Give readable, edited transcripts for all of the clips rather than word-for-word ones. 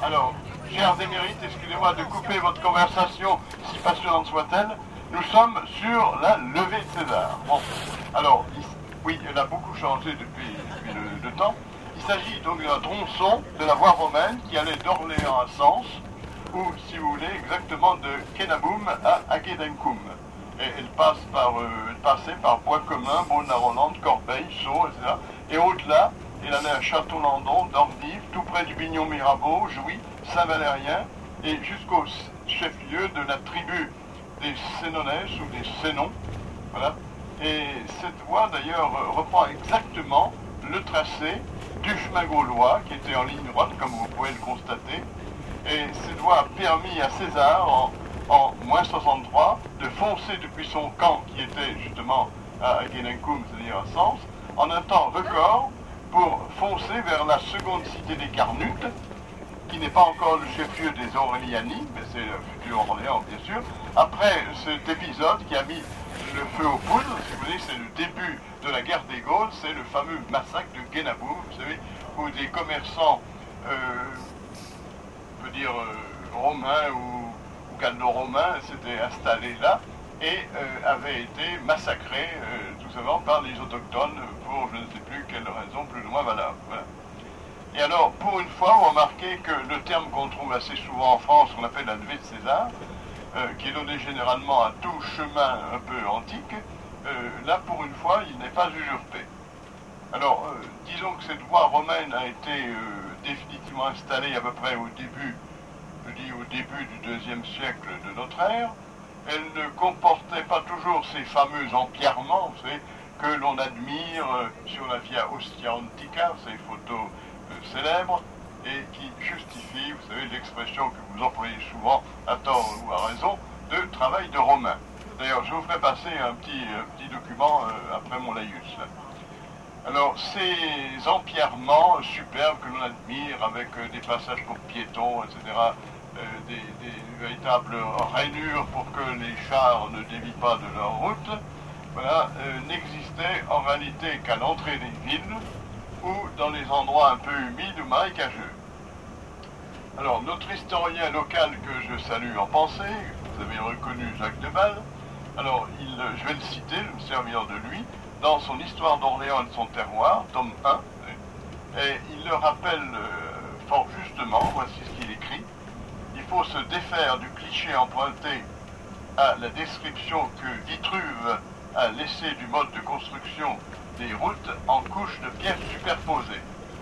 Alors, chers émérites, excusez-moi de couper votre conversation, si passionnante soit-elle. Nous sommes sur la levée de César. Bon, alors, oui, elle a beaucoup changé depuis le temps. Il s'agit donc d'un tronçon de la voie romaine qui allait d'Orléans à Sens, ou, si vous voulez, exactement de Kenabum à Agédencum. Et elle passait par Bois-Commun, Beaune-la-Rolande, Corbeil, Sceaux, etc. Et au-delà, elle allait à Château-Landon, Dordives, tout près du Bignon-Mirabeau, Jouy, Saint-Valérien, et jusqu'au chef-lieu de la tribu des Sénonais ou des Sénons. Voilà. Et cette voie, d'ailleurs, reprend exactement le tracé du chemin gaulois, qui était en ligne droite, comme vous pouvez le constater. Et cette voie a permis à César, en moins 63, de foncer depuis son camp, qui était justement à Agédencum, c'est-à-dire à Sens, en un temps record, pour foncer vers la seconde cité des Carnutes, qui n'est pas encore le chef-lieu des Auréliani, mais c'est le futur Orléans, bien sûr. Après cet épisode qui a mis le feu aux poudres, si vous voulez, c'est le début de la guerre des Gaules, c'est le fameux massacre de Guénabou, vous savez, où des commerçants, on peut dire romains ou gallo-romains, s'étaient installés là et avaient été massacrés tout simplement par les autochtones pour je ne sais plus quelle raison plus ou moins valable. Voilà. Et alors, pour une fois, vous remarquez que le terme qu'on trouve assez souvent en France, qu'on appelle la levée de César, qui est donné généralement à tout chemin un peu antique, là, pour une fois, il n'est pas usurpé. Alors, disons que cette voie romaine a été définitivement installée à peu près au début du IIe siècle de notre ère. Elle ne comportait pas toujours ces fameux empierrements, vous savez, que l'on admire sur la Via Ostia Antica, ces photos célèbres, et qui justifient, vous savez, l'expression que vous employez souvent, à tort ou à raison, de travail de Romain. D'ailleurs, je vous ferai passer un petit document après mon laïus. Alors, ces empierrements superbes que l'on admire, avec des passages pour piétons, etc., des véritables rainures pour que les chars ne dévient pas de leur route, voilà, n'existaient en réalité qu'à l'entrée des villes ou dans les endroits un peu humides ou marécageux. Alors, notre historien local que je salue en pensée, vous avez reconnu Jacques Deval, alors je vais le citer, je vais me servir de lui, dans son Histoire d'Orléans et de son terroir, tome 1, et il le rappelle fort justement, voici ce qu'il écrit. Il faut se défaire du cliché emprunté à la description que Vitruve a laissé du mode de construction des routes en couches de pierres superposées.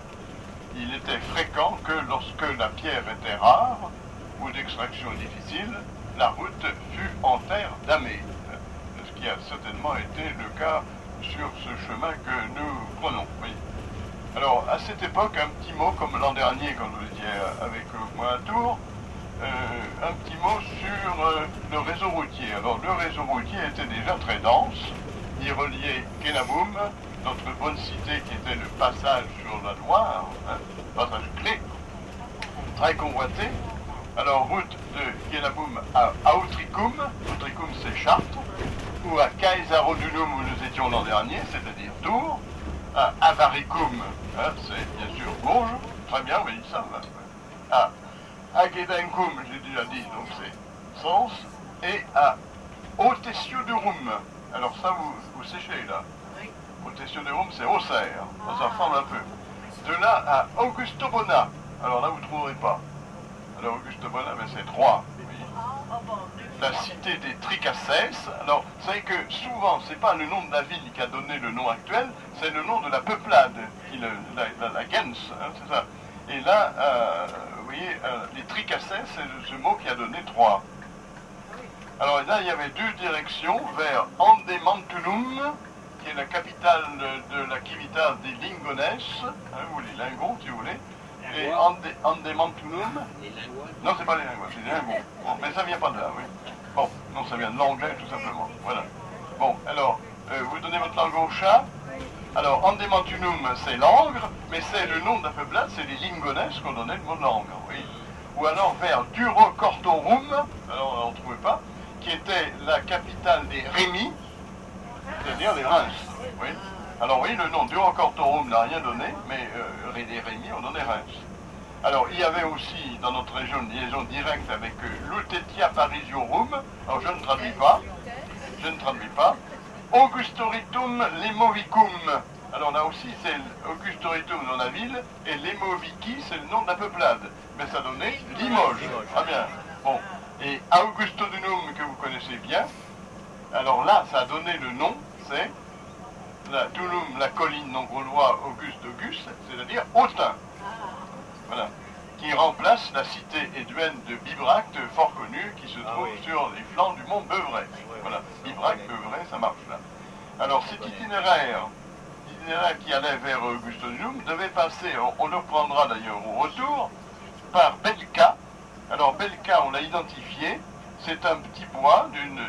Il était fréquent que lorsque la pierre était rare ou d'extraction difficile, la route fut en terre damée, ce qui a certainement été le cas sur ce chemin que nous prenons. Oui. Alors, à cette époque, un petit mot, comme l'an dernier, quand vous étiez avec moi à Tours, un petit mot sur le réseau routier. Alors, le réseau routier était déjà très dense. Il reliait Kenabum, notre bonne cité qui était le passage sur la Loire, passage clé, très convoité. Alors, route de Kenabum à Autricum, Autricum c'est Chartres, ou à Caesaro-Dunum où nous étions l'an dernier, c'est-à-dire Tours, à Avaricum, c'est bien sûr Bourges, très bien, oui, ça va. À Agédencum, j'ai déjà dit, donc c'est Sens, et à Autesio-de-Rum. Alors ça, vous séchez là. Autesio-de-Rum, c'est Auxerre, ça ressemble un peu. De là à Augusto-Bona, alors là vous ne trouverez pas. Alors Augusto-Bona, ben, c'est Troyes. La cité des Tricasses. Alors, vous savez que souvent, c'est pas le nom de la ville qui a donné le nom actuel, c'est le nom de la peuplade, la gens, hein, c'est ça. Et là, vous voyez, les Tricasses, c'est ce mot qui a donné Troyes. Alors là, il y avait deux directions vers Andemantulum, qui est la capitale de la Civitas des Lingones, hein, ou les Lingons, si vous voulez. Et Andemantulum. Non, c'est pas les Lingons, c'est les Lingons. Bon, mais ça vient pas de là, oui. Bon, non, ça vient de l'anglais, tout simplement. Voilà. Bon, alors, vous donnez votre langue au chat. Alors, Andemantulum, c'est l'Angre, mais c'est le nom de la peuplade, c'est les Lingones qu'on donnait le mot de l'Angre, oui. Ou alors vers Durocortorum, alors on n'en trouvait pas, qui était la capitale des Rémis, c'est-à-dire les Reims, oui. Alors oui, le nom Durocortorum n'a rien donné, mais les Rémis ont donné Reims. Alors, il y avait aussi dans notre région une liaison directe avec Lutetia parisiorum. Alors, je ne traduis pas. Augustoritum lemovicum. Alors là aussi, c'est Augustoritum dans la ville, et Lemovici, c'est le nom de la peuplade. Mais ça donnait Limoges. Ah bien. Bon. Et Augustodunum, que vous connaissez bien, alors là, ça a donné le nom, c'est la Tulum, la colline non gaulois Auguste, c'est-à-dire Autun. Voilà. Qui remplace la cité éduenne de Bibracte, fort connue, qui se trouve sur les flancs du mont Beuvray. Voilà. Bibracte, Beuvray, ça marche là. Alors cet itinéraire qui allait vers Augustodunum devait passer, on le reprendra d'ailleurs au retour, par Belka. Alors Belka, on l'a identifié, c'est un petit bois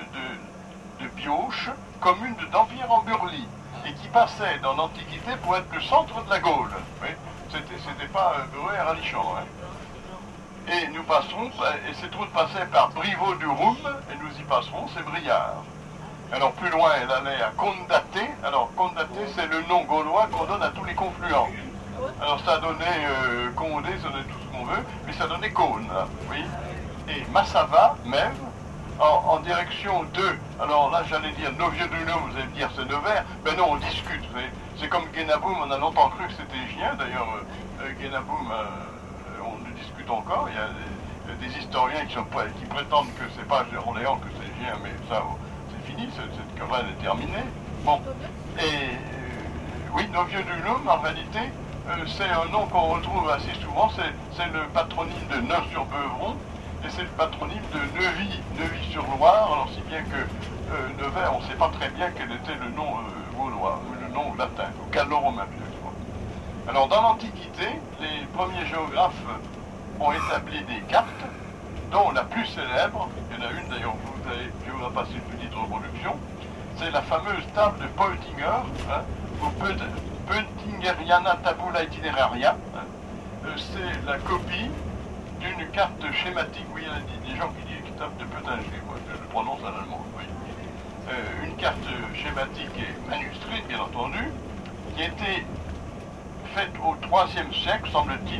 de Bioche, commune d'Empire en Burlie, et qui passait dans l'Antiquité pour être le centre de la Gaule. Oui, c'était pas Beurre à Rallichamps. Hein. Et nous passerons, et cette route passait par Brivaud du Roum, et nous y passerons, c'est Briard. Alors plus loin, elle allait à Condaté. Alors Condaté, c'est le nom gaulois qu'on donne à tous les confluents. Alors ça donnait Condé, ça donnait tout ce qu'on veut, mais ça donnait Cône, là, oui. Et Massava, Mève, en direction de, alors là j'allais dire Novieux-du-Nom, vous allez me dire c'est Nevers, mais non, on discute, vous savez. C'est comme Guénaboum, on a longtemps cru que c'était Gien, d'ailleurs Guénaboum, on le discute encore, il y a des historiens qui prétendent que c'est pas Orléans, que c'est Gien, mais ça, c'est fini, cette querelle est terminée. Bon, et oui, Novieux-du-Nom, en réalité, c'est un nom qu'on retrouve assez souvent, c'est le patronyme de Neuf-sur-Beuvron, et c'est le patronyme de Neuvy-sur-Loire, alors si bien que Nevers, on ne sait pas très bien quel était le nom gaulois, ou le nom latin, ou gallo-romain peut-être. Alors dans l'Antiquité, les premiers géographes ont établi des cartes, dont la plus célèbre, il y en a une d'ailleurs, je vous ai passé une petite reproduction, c'est la fameuse table de Peutinger, hein, ou Peutingeriana Tabula Itineraria. C'est la copie d'une carte schématique, oui, il y a des gens qui disent table de Peutinger, moi je le prononce en allemand, oui. Une carte schématique et manuscrite, bien entendu, qui a été faite au IIIe siècle, semble-t-il.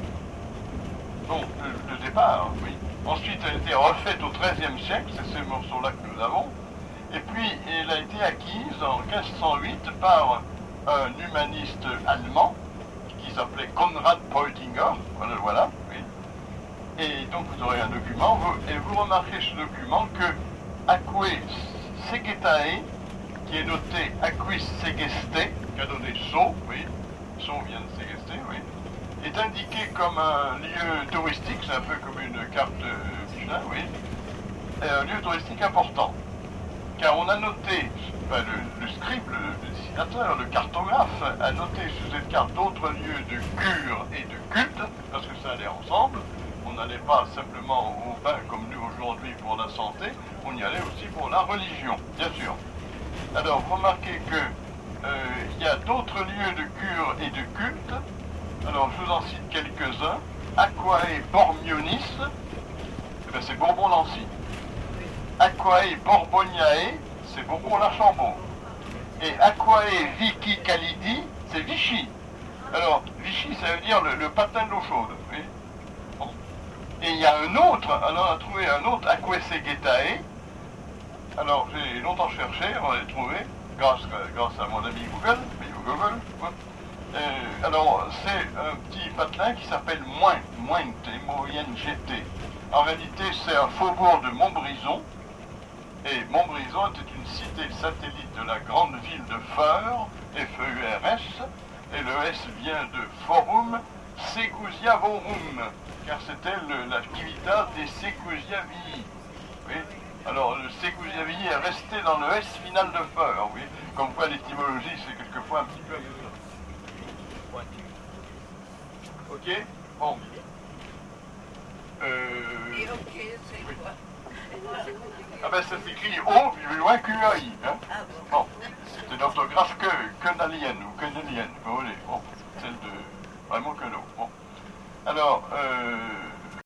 Donc, le départ, oui. Ensuite, elle a été refaite au XIIIe siècle, c'est ces morceaux-là que nous avons. Et puis, elle a été acquise en 1508 par un humaniste allemand qui s'appelait Konrad Peutinger. Voilà, oui. Et donc, vous aurez un document, et vous remarquez ce document que Aquae Segetae, qui est noté Aquis Segeste, qui a donné Sceaux, oui, Sceaux vient de Segeste, oui, est indiqué comme un lieu touristique, c'est un peu comme une carte Michelin, oui, et un lieu touristique important. Car on a noté, enfin, le scribe, le dessinateur, le cartographe, a noté sur cette carte d'autres lieux de cure et de culte, parce que ça allait ensemble. On n'allait pas simplement au bain comme nous aujourd'hui pour la santé, on y allait aussi pour la religion, bien sûr. Alors, remarquez que il y a d'autres lieux de cure et de culte. Alors, je vous en cite quelques-uns. Aquae Bormionis, c'est Bourbon-Lancy. Aquae Borboniae, c'est Bourbon-l'Archambault. Et Aquae Vici Calidi, c'est Vichy. Alors, Vichy, ça veut dire le patin de l'eau chaude. Oui. Bon. Et il y a un autre, alors on a trouvé un autre Aquae Segetae. Alors, j'ai longtemps cherché, on l'a trouvé, grâce à mon ami Google. Alors, c'est un petit patelin qui s'appelle Mointe, M-O-I-N-G-T. En réalité, c'est un faubourg de Montbrison. Et Montbrison était une cité satellite de la grande ville de Feur, F-E-U-R-S, et le S vient de Forum Segusiavorum, car c'était l'activité des Segusiavii. Oui. Alors, le Segusiavii est resté dans le S final de Feur, oui. Comme quoi l'étymologie, c'est quelquefois un petit peu... Ok. Bon. Et ok, c'est quoi? Ah ben ça s'écrit O, puis plus loin QAI. Hein? Bon, c'est une orthographe quenalienne ou quenalienne, vous voulez. Bon, celle de vraiment que non. Bon. Alors,